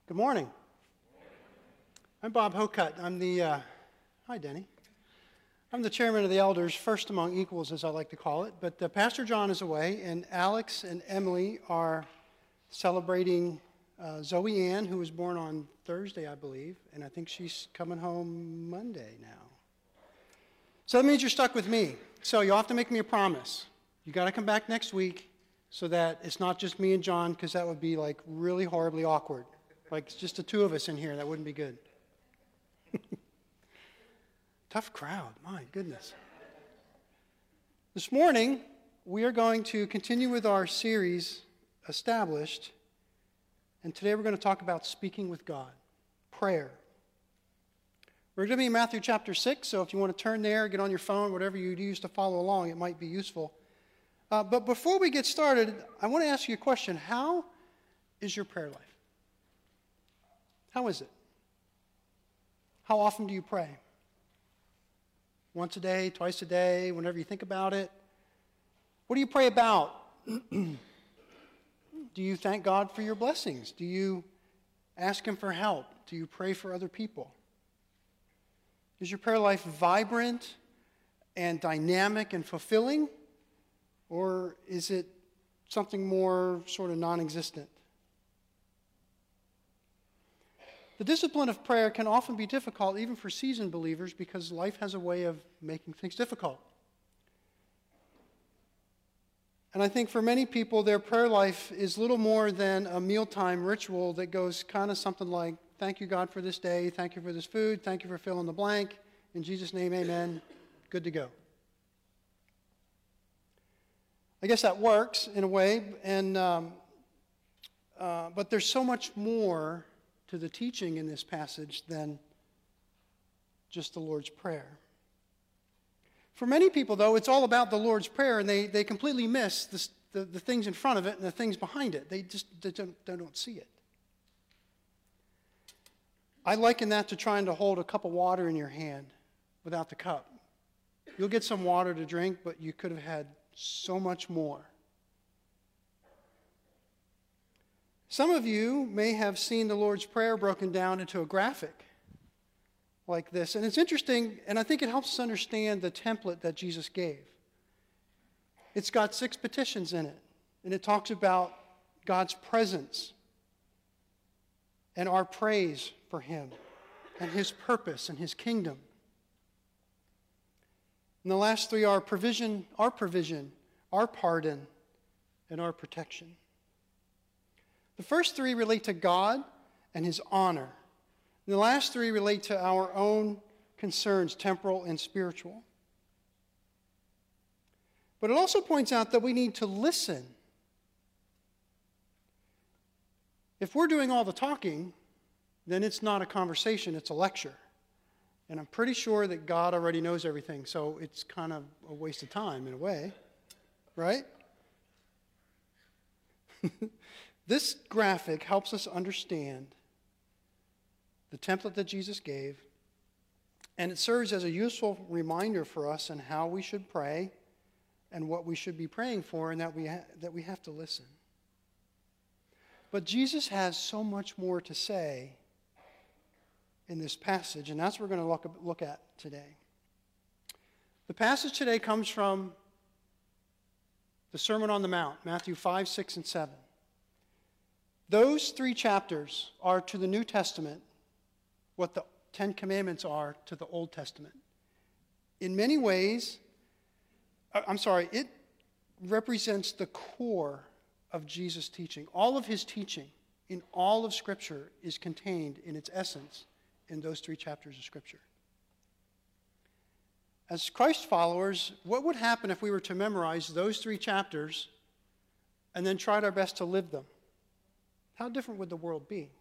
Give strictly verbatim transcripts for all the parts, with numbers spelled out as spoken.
Good morning. I'm Bob Hocutt. I'm the, uh, hi Denny. I'm the chairman of the elders, first among equals as I like to call it, but uh, Pastor John is away and Alex and Emily are celebrating uh, Zoe Ann, who was born on Thursday, I believe, and I think she's coming home Monday now. So that means you're stuck with me. So you'll have to make me a promise. You got to come back next week so that it's not just me and John, because that would be like really horribly awkward. Like it's just the two of us in here. That wouldn't be good. Tough crowd. My goodness. This morning, we are going to continue with our series, Established. And today we're going to talk about speaking with God, prayer. We're going to be in Matthew chapter six, so if you want to turn there, get on your phone, whatever you use to follow along, it might be useful. Uh, but before we get started, I want to ask you a question. How is your prayer life? How is it? How often do you pray? Once a day, twice a day, whenever you think about it? What do you pray about? Do you thank God for your blessings? Do you ask Him for help? Do you pray for other people? Is your prayer life vibrant and dynamic and fulfilling? Or is it something more sort of non-existent? The discipline of prayer can often be difficult, even for seasoned believers, because life has a way of making things difficult. And I think for many people, their prayer life is little more than a mealtime ritual that goes kind of something like, thank you, God, for this day. Thank you for this food. Thank you for filling the blank. In Jesus' name, amen. Good to go. I guess that works in a way, and um, uh, but there's so much more to the teaching in this passage than just the Lord's Prayer. For many people, though, it's all about the Lord's Prayer, and they, they completely miss the, the, the things in front of it and the things behind it. They just they don't, they don't see it. I liken that to trying to hold a cup of water in your hand without the cup. You'll get some water to drink, but you could have had so much more. Some of you may have seen the Lord's Prayer broken down into a graphic like this. And it's interesting, and I think it helps us understand the template that Jesus gave. It's got six petitions in it, and it talks about God's presence and our praise for Him and His purpose and His kingdom. And the last three are provision, our provision, our pardon, and our protection. The first three relate to God and His honor. And the last three relate to our own concerns, temporal and spiritual. But it also points out that we need to listen. If we're doing all the talking, then it's not a conversation, it's a lecture. And I'm pretty sure that God already knows everything, so it's kind of a waste of time in a way, right? This graphic helps us understand the template that Jesus gave, and it serves as a useful reminder for us on how we should pray and what we should be praying for, and that we ha- that we have to listen. But Jesus has so much more to say in this passage, and that's what we're going to look, look at today. The passage today comes from the Sermon on the Mount, Matthew five, six, and seven. Those three chapters are to the New Testament what the Ten Commandments are to the Old Testament. In many ways, I'm sorry, it represents the core of Jesus' teaching. All of His teaching in all of Scripture is contained in its essence in those three chapters of Scripture. As Christ followers, what would happen if we were to memorize those three chapters and then tried our best to live them? How different would the world be?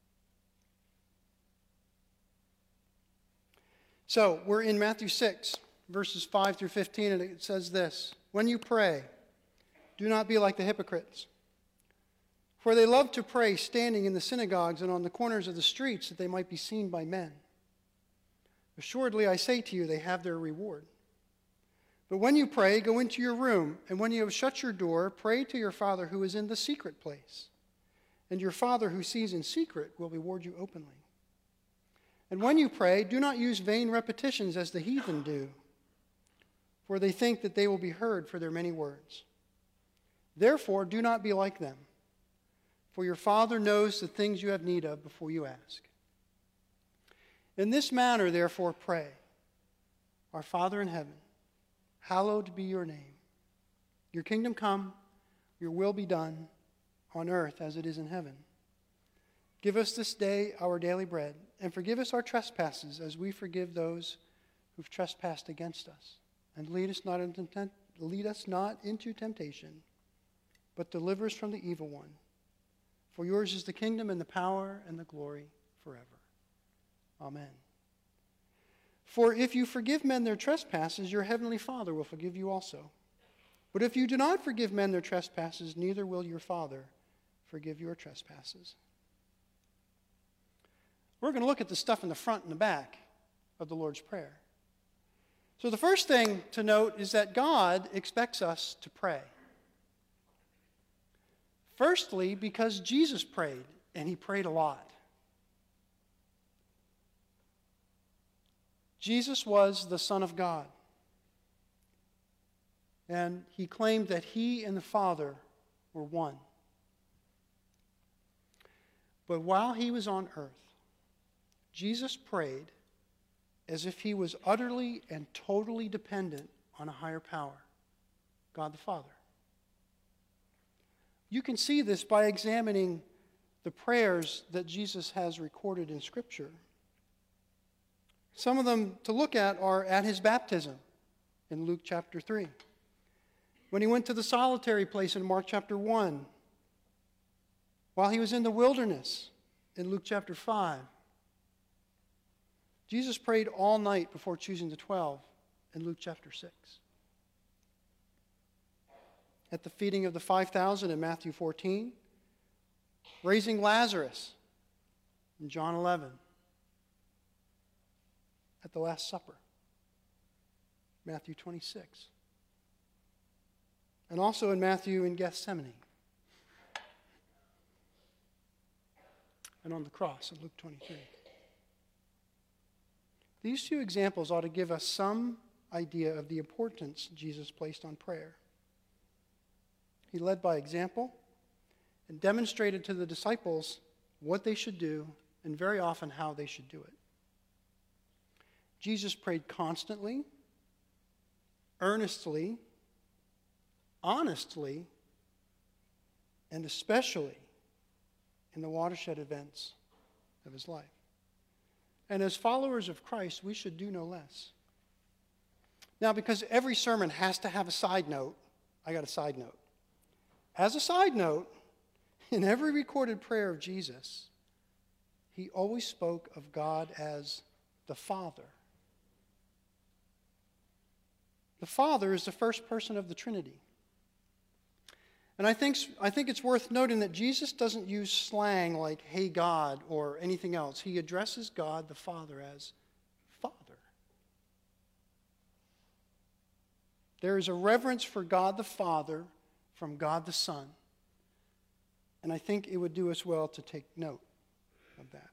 So, we're in Matthew six, verses five through fifteen, and it says this: When you pray, do not be like the hypocrites, for they love to pray standing in the synagogues and on the corners of the streets, that they might be seen by men. Assuredly, I say to you, they have their reward. But when you pray, go into your room, and when you have shut your door, pray to your Father who is in the secret place. and your Father who sees in secret will reward you openly. And when you pray, do not use vain repetitions as the heathen do, for they think that they will be heard for their many words. Therefore, do not be like them, for your Father knows the things you have need of before you ask. In this manner, therefore, pray. Our Father in heaven, hallowed be your name. Your kingdom come, your will be done, on earth as it is in heaven. Give us this day our daily bread, and forgive us our trespasses as we forgive those who've trespassed against us. And lead us not into, lead us not into temptation, but deliver us from the evil one. For yours is the kingdom and the power and the glory forever. Amen. For if you forgive men their trespasses, your heavenly Father will forgive you also. But if you do not forgive men their trespasses, neither will your Father forgive your trespasses. We're going to look at the stuff in the front and the back of the Lord's Prayer. So the first thing to note is that God expects us to pray. Firstly, because Jesus prayed, and he prayed a lot. Jesus was the Son of God. And he claimed that he and the Father were one. But while he was on earth, Jesus prayed as if he was utterly and totally dependent on a higher power, God the Father. You can see this by examining the prayers that Jesus has recorded in Scripture. Some of them to look at are at his baptism in Luke chapter three. When he went to the solitary place in Mark chapter one. While he was in the wilderness in Luke chapter five. Jesus prayed all night before choosing the twelve in Luke chapter six. At the feeding of the five thousand in Matthew fourteen. Raising Lazarus in John eleven. At the Last Supper, Matthew twenty-six. And also in Matthew in Gethsemane. And on the cross in Luke twenty-three. These two examples ought to give us some idea of the importance Jesus placed on prayer. He led by example and demonstrated to the disciples what they should do and very often how they should do it. Jesus prayed constantly, earnestly, honestly, and especially in the watershed events of his life. And as followers of Christ, we should do no less. Now, because every sermon has to have a side note, I got a side note. As a side note, in every recorded prayer of Jesus, he always spoke of God as the Father. The Father is the first person of the Trinity. And I think, I think it's worth noting that Jesus doesn't use slang like, hey God, or anything else. He addresses God the Father as Father. There is a reverence for God the Father from God the Son. And I think it would do us well to take note of that.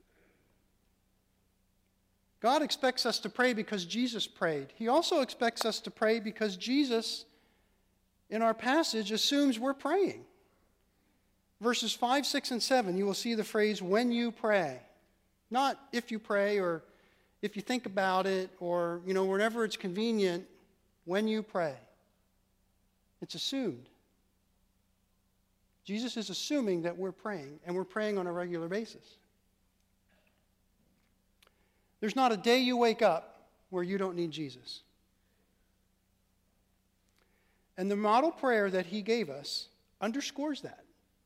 God expects us to pray because Jesus prayed. He also expects us to pray because Jesus, in our passage, assumes we're praying. Verses five, six, and seven, you will see the phrase, when you pray. Not if you pray or if you think about it or, you know, whenever it's convenient, when you pray. It's assumed. Jesus is assuming that we're praying, and we're praying on a regular basis. There's not a day you wake up where you don't need Jesus. And the model prayer that he gave us underscores that,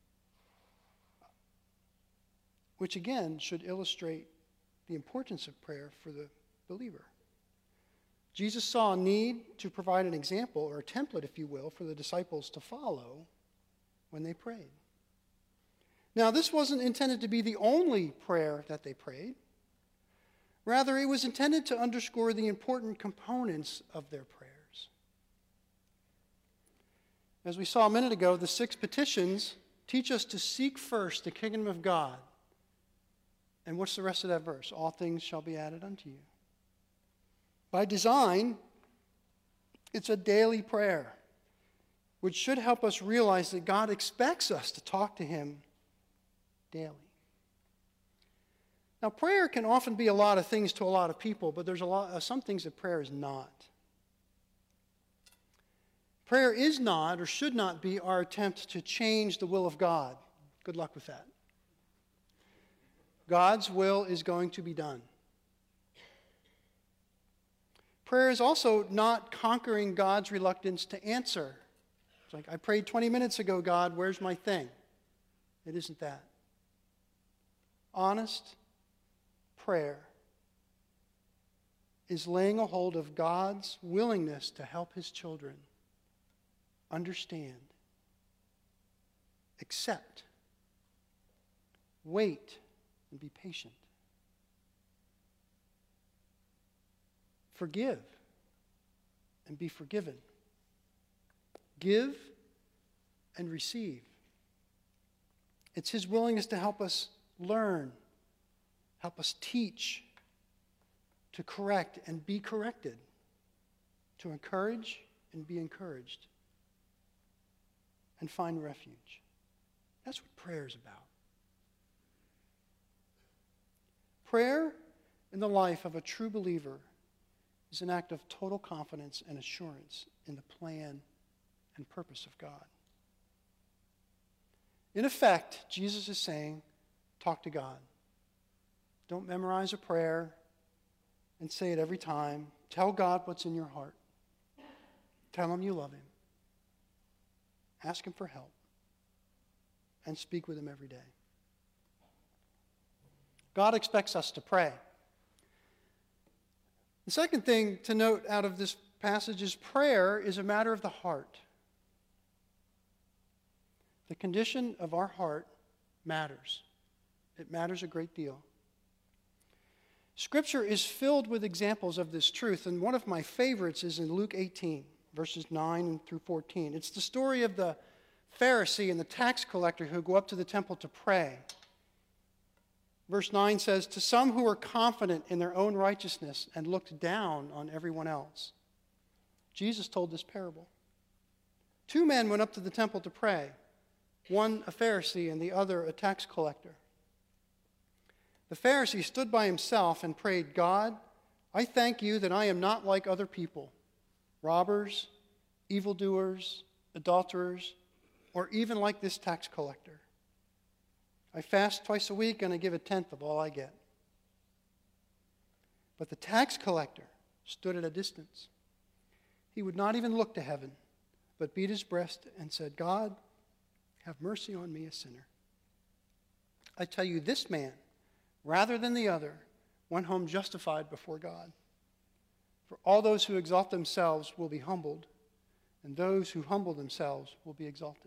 which again should illustrate the importance of prayer for the believer. Jesus saw a need to provide an example, or a template, if you will, for the disciples to follow when they prayed. Now, this wasn't intended to be the only prayer that they prayed. Rather, it was intended to underscore the important components of their prayers. As we saw a minute ago, the six petitions teach us to seek first the kingdom of God. And what's the rest of that verse? All things shall be added unto you. By design, it's a daily prayer, which should help us realize that God expects us to talk to him daily. Now, prayer can often be a lot of things to a lot of people, but there's a lot of some things that prayer is not. Prayer is not or should not be our attempt to change the will of God. Good luck with that. God's will is going to be done. Prayer is also not conquering God's reluctance to answer. It's like, I prayed twenty minutes ago, God, where's my thing? It isn't that. Honest prayer is laying a hold of God's willingness to help his children understand, accept, wait, and be patient. Forgive and be forgiven. Give and receive. It's his willingness to help us learn, help us teach, to correct and be corrected, to encourage and be encouraged, and find refuge. That's what prayer is about. Prayer in the life of a true believer is an act of total confidence and assurance in the plan and purpose of God. In effect, Jesus is saying, talk to God. Don't memorize a prayer and say it every time. Tell God what's in your heart. Tell him you love him. Ask him for help. And speak with him every day. God expects us to pray. The second thing to note out of this passage is prayer is a matter of the heart. The condition of our heart matters. It matters a great deal. Scripture is filled with examples of this truth, and one of my favorites is in Luke eighteen, verses nine through fourteen. It's the story of the Pharisee and the tax collector who go up to the temple to pray. Verse nine says, to some who were confident in their own righteousness and looked down on everyone else, Jesus told this parable. Two men went up to the temple to pray, one a Pharisee and the other a tax collector. The Pharisee stood by himself and prayed, God, I thank you that I am not like other people, robbers, evildoers, adulterers, or even like this tax collector. I fast twice a week and I give a tenth of all I get. But the tax collector stood at a distance. He would not even look to heaven, but beat his breast and said, God, have mercy on me, a sinner. I tell you, this man, rather than the other, went home justified before God. For all those who exalt themselves will be humbled, and those who humble themselves will be exalted.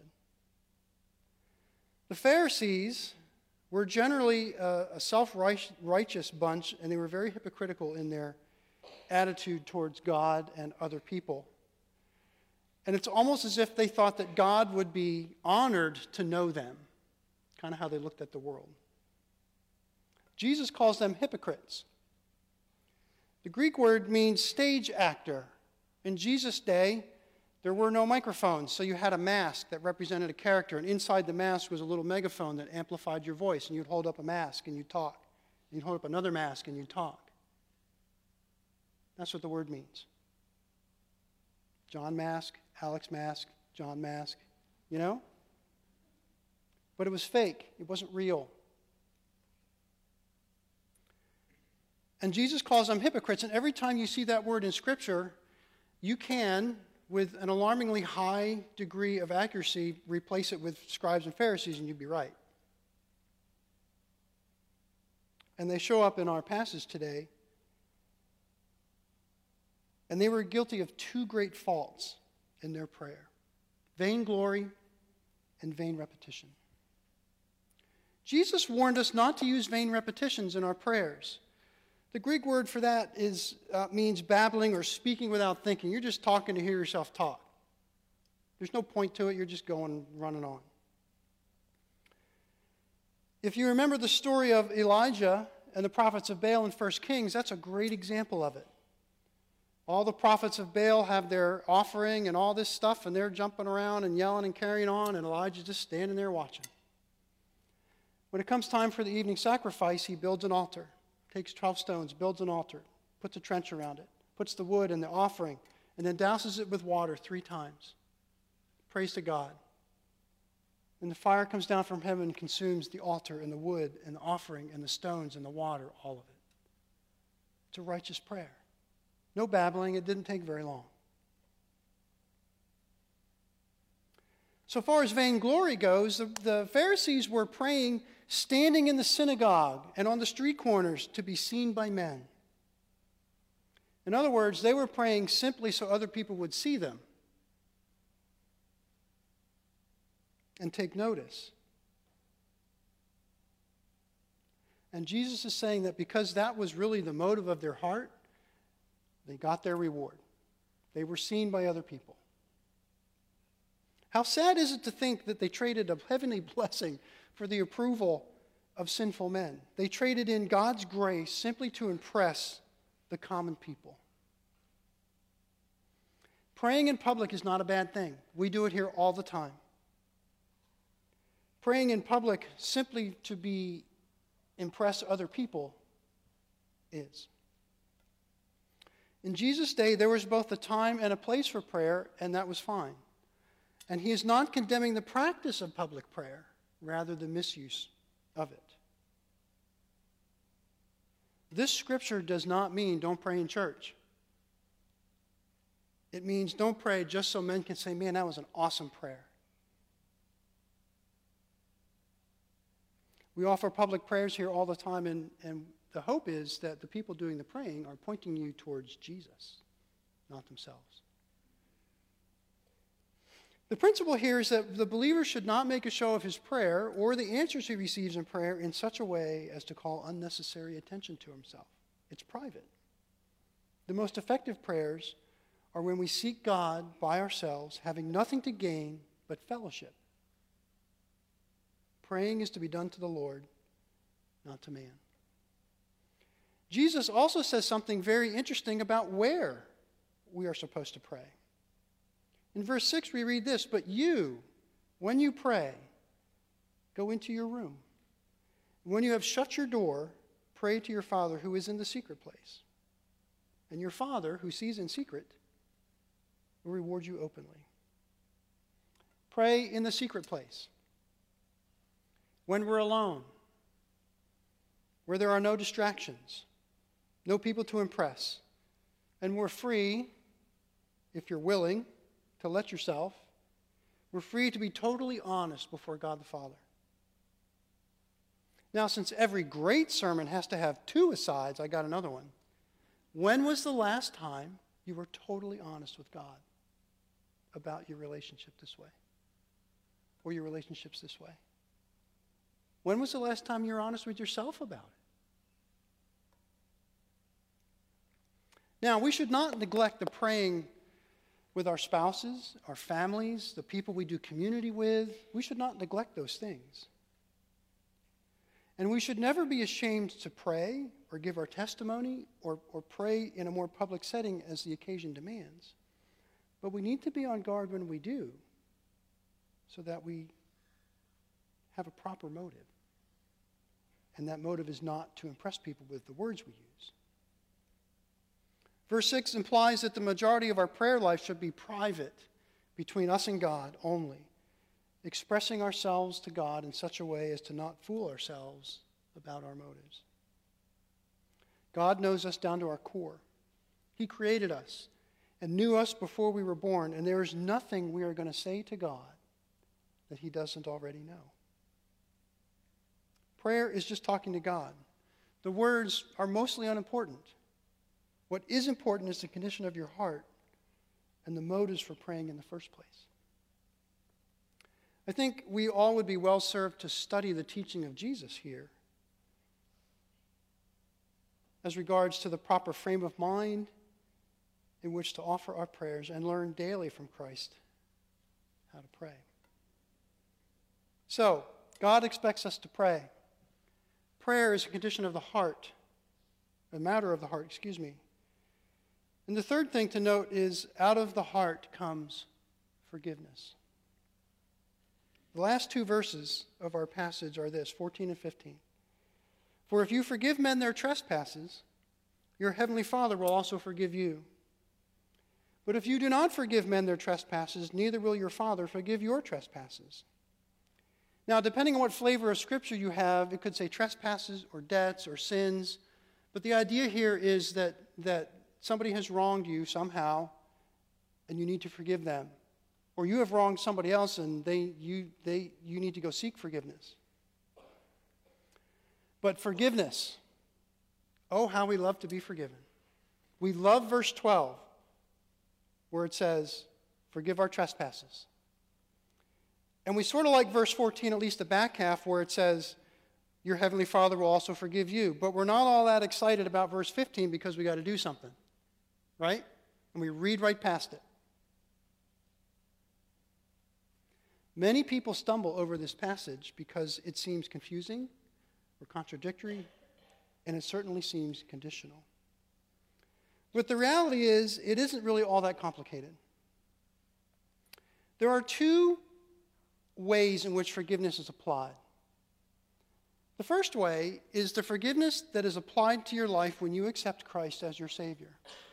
The Pharisees were generally a, a self-righteous bunch, and they were very hypocritical in their attitude towards God and other people. And it's almost as if they thought that God would be honored to know them, kind of how they looked at the world. Jesus calls them hypocrites. The Greek word means stage actor. In Jesus' day, there were no microphones, so you had a mask that represented a character, and inside the mask was a little megaphone that amplified your voice, and you'd hold up a mask and you'd talk. And you'd hold up another mask and you'd talk. That's what the word means. John Mask, Alex Mask, John Mask, you know? But it was fake. It wasn't real. And Jesus calls them hypocrites, and every time you see that word in Scripture, you can, with an alarmingly high degree of accuracy, replace it with scribes and Pharisees, and you'd be right. And they show up in our passage today. And they were guilty of two great faults in their prayer: vainglory and vain repetition. Jesus warned us not to use vain repetitions in our prayers. The Greek word for that is uh, means babbling or speaking without thinking. You're just talking to hear yourself talk. There's no point to it. You're just going, running on. If you remember the story of Elijah and the prophets of Baal in First Kings, that's a great example of it. All the prophets of Baal have their offering and all this stuff, and they're jumping around and yelling and carrying on, and Elijah's just standing there watching. When it comes time for the evening sacrifice, he builds an altar, takes twelve stones, builds an altar, puts a trench around it, puts the wood and the offering, and then douses it with water three times. Prays to God. And the fire comes down from heaven and consumes the altar and the wood and the offering and the stones and the water, all of it. It's a righteous prayer. No babbling. It didn't take very long. So far as vainglory goes, the, the Pharisees were praying standing in the synagogue and on the street corners to be seen by men. In other words, they were praying simply so other people would see them and take notice. And Jesus is saying that because that was really the motive of their heart, they got their reward. They were seen by other people. How sad is it to think that they traded a heavenly blessing for the approval of sinful men? They traded in God's grace simply to impress the common people. Praying in public is not a bad thing. We do it here all the time. Praying in public simply to be impress other people is. In Jesus' day, there was both a time and a place for prayer, and that was fine. And he is not condemning the practice of public prayer, rather the misuse of it. This scripture does not mean don't pray in church. It means don't pray just so men can say, man, that was an awesome prayer. We offer public prayers here all the time, and, and the hope is that the people doing the praying are pointing you towards Jesus, not themselves. The principle here is that the believer should not make a show of his prayer or the answers he receives in prayer in such a way as to call unnecessary attention to himself. It's private. The most effective prayers are when we seek God by ourselves, having nothing to gain but fellowship. Praying is to be done to the Lord, not to man. Jesus also says something very interesting about where we are supposed to pray. In verse six, we read this, "But you, when you pray, go into your room. When you have shut your door, pray to your Father who is in the secret place. And your Father, who sees in secret, will reward you openly." Pray in the secret place. When we're alone, where there are no distractions, no people to impress, and we're free, if you're willing, to let yourself, we're free to be totally honest before God the Father. Now, since every great sermon has to have two asides, I got another one. When was the last time you were totally honest with God about your relationship this way? Or your relationships this way? When was the last time you were honest with yourself about it? Now, we should not neglect the praying with our spouses, our families, the people we do community with. We should not neglect those things. And we should never be ashamed to pray or give our testimony or, or pray in a more public setting as the occasion demands. But we need to be on guard when we do so that we have a proper motive. And that motive is not to impress people with the words we use. Verse six implies that the majority of our prayer life should be private, between us and God only, expressing ourselves to God in such a way as to not fool ourselves about our motives. God knows us down to our core. He created us and knew us before we were born, and there is nothing we are going to say to God that he doesn't already know. Prayer is just talking to God. The words are mostly unimportant. What is important is the condition of your heart and the motives for praying in the first place. I think we all would be well served to study the teaching of Jesus here as regards to the proper frame of mind in which to offer our prayers and learn daily from Christ how to pray. So, God expects us to pray. Prayer is a condition of the heart, a matter of the heart, excuse me. And the third thing to note is out of the heart comes forgiveness. The last two verses of our passage are this, fourteen and fifteen. For if you forgive men their trespasses, your heavenly Father will also forgive you. But if you do not forgive men their trespasses, neither will your Father forgive your trespasses. Now, depending on what flavor of Scripture you have, it could say trespasses or debts or sins. But the idea here is that, that somebody has wronged you somehow, and you need to forgive them. Or you have wronged somebody else, and they, you, they, you need to go seek forgiveness. But forgiveness, oh, how we love to be forgiven. We love verse twelve, where it says, forgive our trespasses. And we sort of like verse fourteen, at least the back half, where it says, your heavenly Father will also forgive you. But we're not all that excited about verse fifteen because we got to do something, right? And we read right past it. Many people stumble over this passage because it seems confusing or contradictory, and it certainly seems conditional. But the reality is, it isn't really all that complicated. There are two ways in which forgiveness is applied. The first way is the forgiveness that is applied to your life when you accept Christ as your Savior.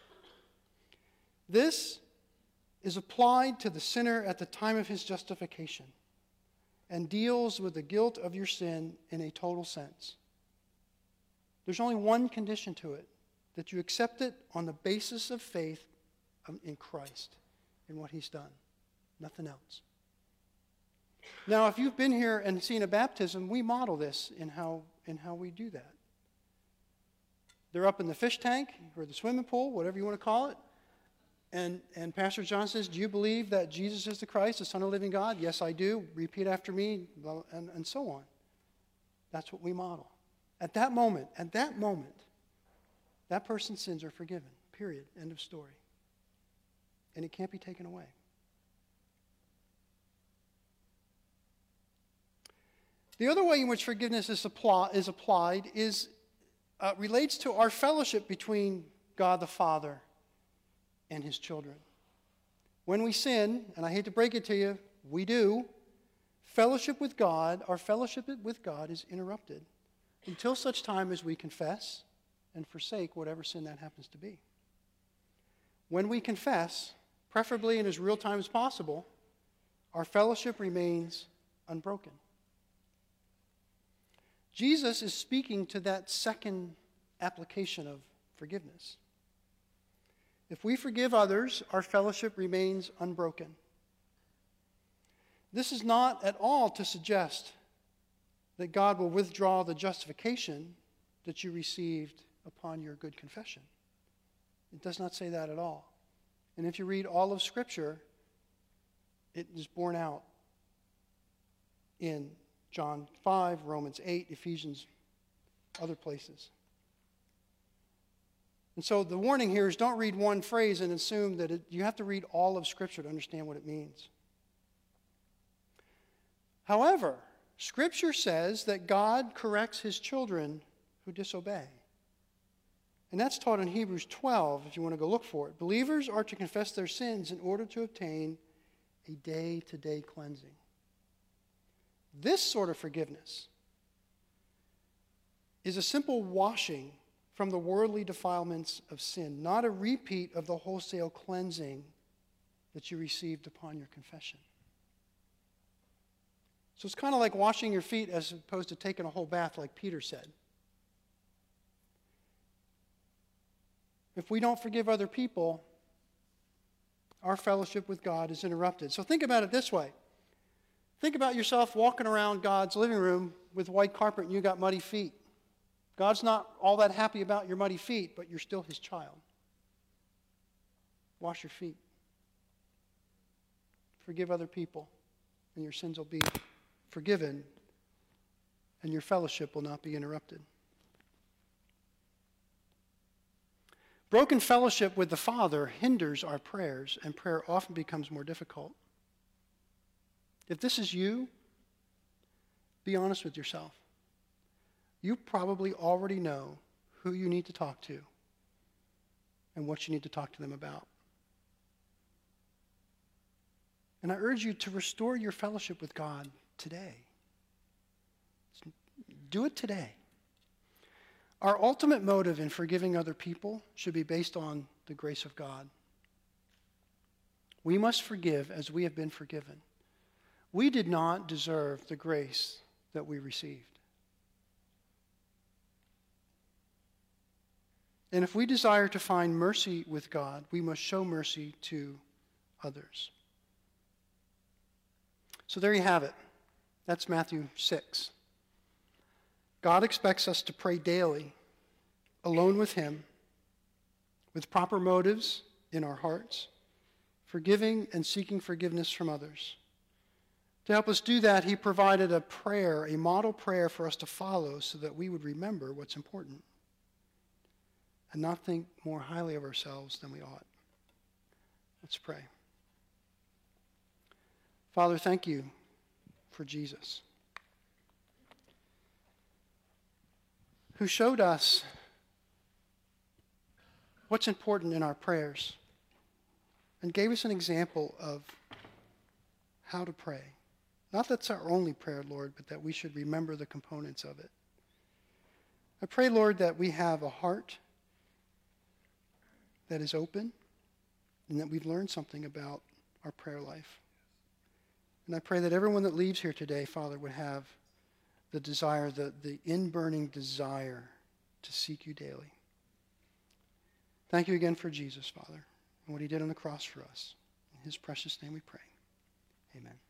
This is applied to the sinner at the time of his justification and deals with the guilt of your sin in a total sense. There's only one condition to it, that you accept it on the basis of faith in Christ and what he's done, nothing else. Now, if you've been here and seen a baptism, we model this in how, in how we do that. They're up in the fish tank or the swimming pool, whatever you want to call it. And, and Pastor John says, do you believe that Jesus is the Christ, the Son of the living God? Yes, I do. Repeat after me, and, and so on. That's what we model. At that moment, at that moment, that person's sins are forgiven. Period. End of story. And it can't be taken away. The other way in which forgiveness is, apply, is applied is uh, relates to our fellowship between God the Father and his children. When we sin, and I hate to break it to you, we do, fellowship with God, our fellowship with God is interrupted until such time as we confess and forsake whatever sin that happens to be. When we confess, preferably in as real time as possible, our fellowship remains unbroken. Jesus is speaking to that second application of forgiveness. If we forgive others, our fellowship remains unbroken. This is not at all to suggest that God will withdraw the justification that you received upon your good confession. It does not say that at all. And if you read all of Scripture, it is borne out in John five, Romans eight, Ephesians, other places. And so the warning here is don't read one phrase and assume that it, you have to read all of Scripture to understand what it means. However, Scripture says that God corrects his children who disobey. And that's taught in Hebrews twelve, if you want to go look for it. Believers are to confess their sins in order to obtain a day-to-day cleansing. This sort of forgiveness is a simple washing from the worldly defilements of sin, not a repeat of the wholesale cleansing that you received upon your confession. So it's kind of like washing your feet as opposed to taking a whole bath like Peter said. If we don't forgive other people, our fellowship with God is interrupted. So think about it this way. Think about yourself walking around God's living room with white carpet and you got muddy feet. God's not all that happy about your muddy feet, but you're still his child. Wash your feet. Forgive other people, and your sins will be forgiven, and your fellowship will not be interrupted. Broken fellowship with the Father hinders our prayers, and prayer often becomes more difficult. If this is you, be honest with yourself. you probably already know who you need to talk to and what you need to talk to them about. And I urge you to restore your fellowship with God today. Do it today. Our ultimate motive in forgiving other people should be based on the grace of God. We must forgive as we have been forgiven. We did not deserve the grace that we received. And if we desire to find mercy with God, we must show mercy to others. So there you have it. That's Matthew six. God expects us to pray daily, alone with him, with proper motives in our hearts, forgiving and seeking forgiveness from others. To help us do that, he provided a prayer, a model prayer for us to follow so that we would remember what's important and not think more highly of ourselves than we ought. Let's pray. Father, thank you for Jesus, who showed us what's important in our prayers and gave us an example of how to pray. Not that's our only prayer, Lord, but that we should remember the components of it. I pray, Lord, that we have a heart that is open and that we've learned something about our prayer life. And I pray that everyone that leaves here today, Father, would have the desire, the, the in-burning desire to seek you daily. Thank you again for Jesus, Father, and what he did on the cross for us. In his precious name we pray. Amen.